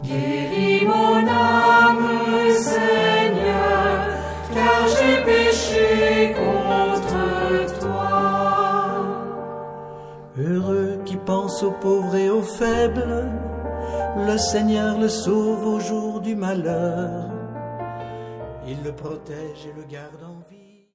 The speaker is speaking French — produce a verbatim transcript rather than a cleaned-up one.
Guéris mon âme, Seigneur, car j'ai péché contre toi. Heureux qui pense aux pauvres et aux faibles, le Seigneur le sauve au jour du malheur. Il le protège et le garde en vie.